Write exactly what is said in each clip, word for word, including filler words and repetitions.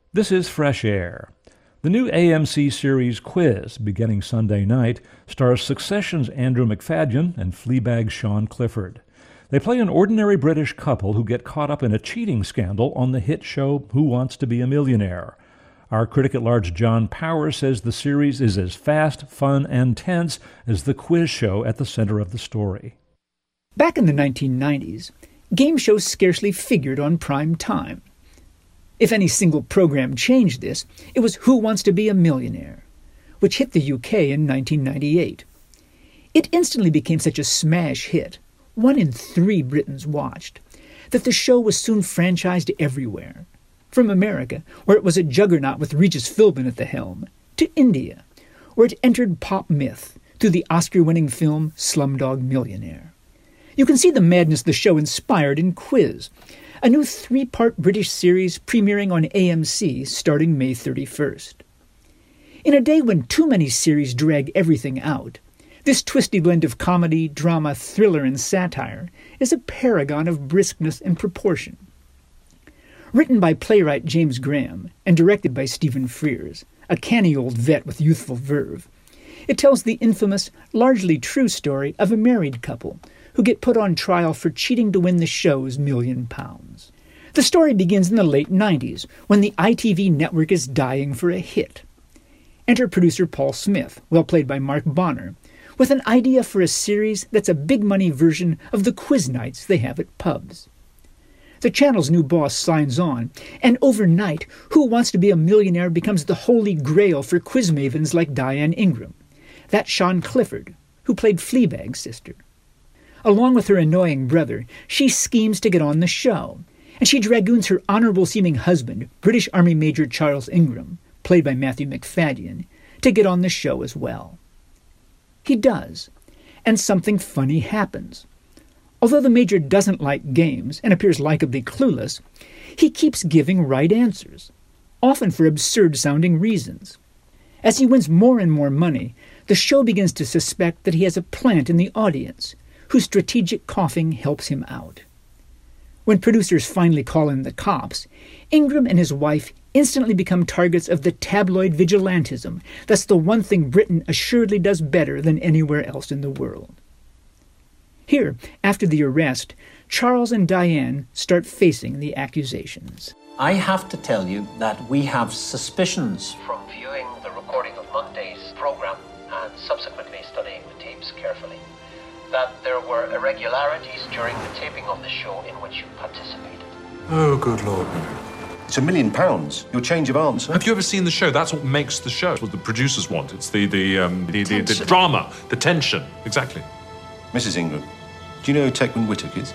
This is Fresh Air. The new A M C series Quiz, beginning Sunday night, stars Succession's Andrew Macfadyen and Fleabag's Sean Clifford. They play an ordinary British couple who get caught up in a cheating scandal on the hit show Who Wants to Be a Millionaire? Our critic-at-large John Powers says the series is as fast, fun, and tense as the quiz show at the center of the story. Back in the nineteen nineties, game shows scarcely figured on prime time. If any single program changed this, it was Who Wants to Be a Millionaire, which hit the U K in nineteen ninety-eight. It instantly became such a smash hit, one in three Britons watched, that the show was soon franchised everywhere. From America, where it was a juggernaut with Regis Philbin at the helm, to India, where it entered pop myth through the Oscar-winning film Slumdog Millionaire. You can see the madness the show inspired in Quiz, a new three-part British series premiering on A M C starting May thirty-first. In a day when too many series drag everything out, this twisty blend of comedy, drama, thriller, and satire is a paragon of briskness and proportion. Written by playwright James Graham and directed by Stephen Frears, a canny old vet with youthful verve, it tells the infamous, largely true story of a married couple who get put on trial for cheating to win the show's million pounds. The story begins in the late nineties, when the I T V network is dying for a hit. Enter producer Paul Smith, well played by Mark Bonner, with an idea for a series that's a big-money version of the quiz nights they have at pubs. The channel's new boss signs on, and overnight, Who Wants to Be a Millionaire becomes the holy grail for quiz mavens like Diane Ingram. That's Sean Clifford, who played Fleabag's sister. Along with her annoying brother, she schemes to get on the show, and she dragoons her honorable-seeming husband, British Army Major Charles Ingram, played by Matthew Macfadyen, to get on the show as well. He does, and something funny happens. Although the Major doesn't like games and appears likably clueless, he keeps giving right answers, often for absurd-sounding reasons. As he wins more and more money, the show begins to suspect that he has a plant in the audience, whose strategic coughing helps him out. When producers finally call in the cops, Ingram and his wife instantly become targets of the tabloid vigilantism that's the one thing Britain assuredly does better than anywhere else in the world. Here, after the arrest, Charles and Diane start facing the accusations. I have to tell you that we have suspicions from viewing the recording of Monday's program and subsequently studying the tapes carefully, that there were irregularities during the taping of the show in which you participated. Oh, good Lord. It's a million pounds. Your change of answer. Have you ever seen the show? That's what makes the show. It's what the producers want. It's the the um, the, the, the drama, the tension. Exactly. Missus Ingram, do you know who Techman Whittock is?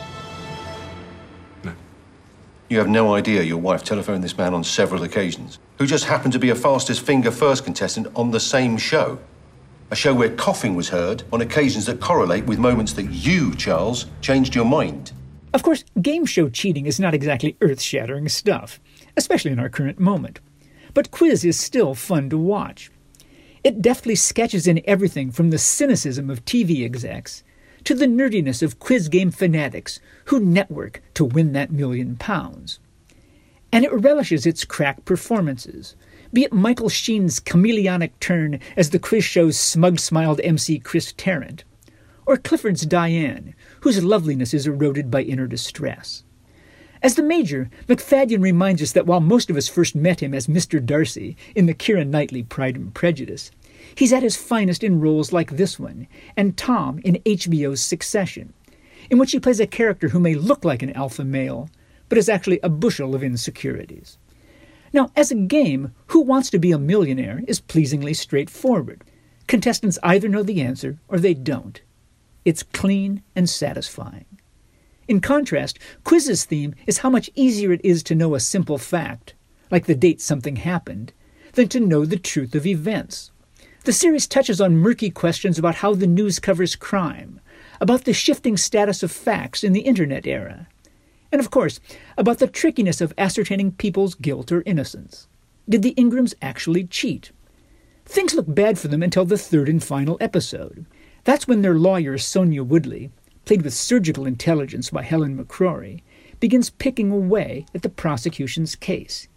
No. You have no idea your wife telephoned this man on several occasions, who just happened to be a fastest finger first contestant on the same show. A show where coughing was heard on occasions that correlate with moments that you, Charles, changed your mind. Of course, game show cheating is not exactly earth-shattering stuff, especially in our current moment. But Quiz is still fun to watch. It deftly sketches in everything from the cynicism of T V execs to the nerdiness of quiz game fanatics who network to win that million pounds. And it relishes its crack performances, be it Michael Sheen's chameleonic turn as the quiz show's smug-smiled M C Chris Tarrant, or Clifford's Diane, whose loveliness is eroded by inner distress. As the Major, Macfadyen reminds us that while most of us first met him as Mister Darcy in the Keira Knightley Pride and Prejudice, he's at his finest in roles like this one, and Tom in H B O's Succession, in which he plays a character who may look like an alpha male, but is actually a bushel of insecurities. Now, as a game, Who Wants to Be a Millionaire is pleasingly straightforward. Contestants either know the answer or they don't. It's clean and satisfying. In contrast, Quiz's theme is how much easier it is to know a simple fact, like the date something happened, than to know the truth of events. The series touches on murky questions about how the news covers crime, about the shifting status of facts in the internet era, and of course, about the trickiness of ascertaining people's guilt or innocence. Did the Ingrams actually cheat? Things look bad for them until the third and final episode. That's when their lawyer, Sonia Woodley, played with surgical intelligence by Helen McCrory, begins picking away at the prosecution's case,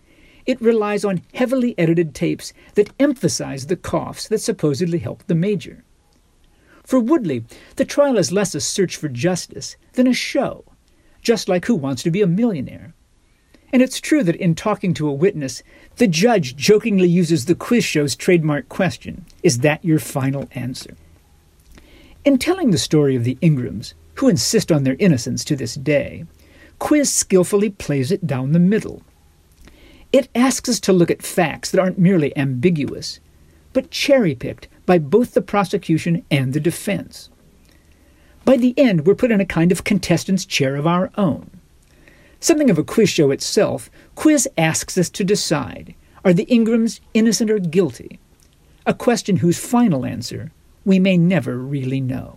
it relies on heavily edited tapes that emphasize the coughs that supposedly helped the major. For Woodley, the trial is less a search for justice than a show, just like Who Wants to Be a Millionaire? And it's true that in talking to a witness, the judge jokingly uses the quiz show's trademark question, "Is that your final answer?" In telling the story of the Ingrams, who insist on their innocence to this day, Quiz skillfully plays it down the middle. It asks us to look at facts that aren't merely ambiguous, but cherry-picked by both the prosecution and the defense. By the end, we're put in a kind of contestant's chair of our own. Something of a quiz show itself, Quiz asks us to decide, are the Ingrams innocent or guilty? A question whose final answer we may never really know.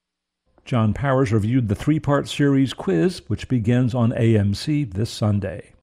John Powers reviewed the three-part series Quiz, which begins on A M C this Sunday.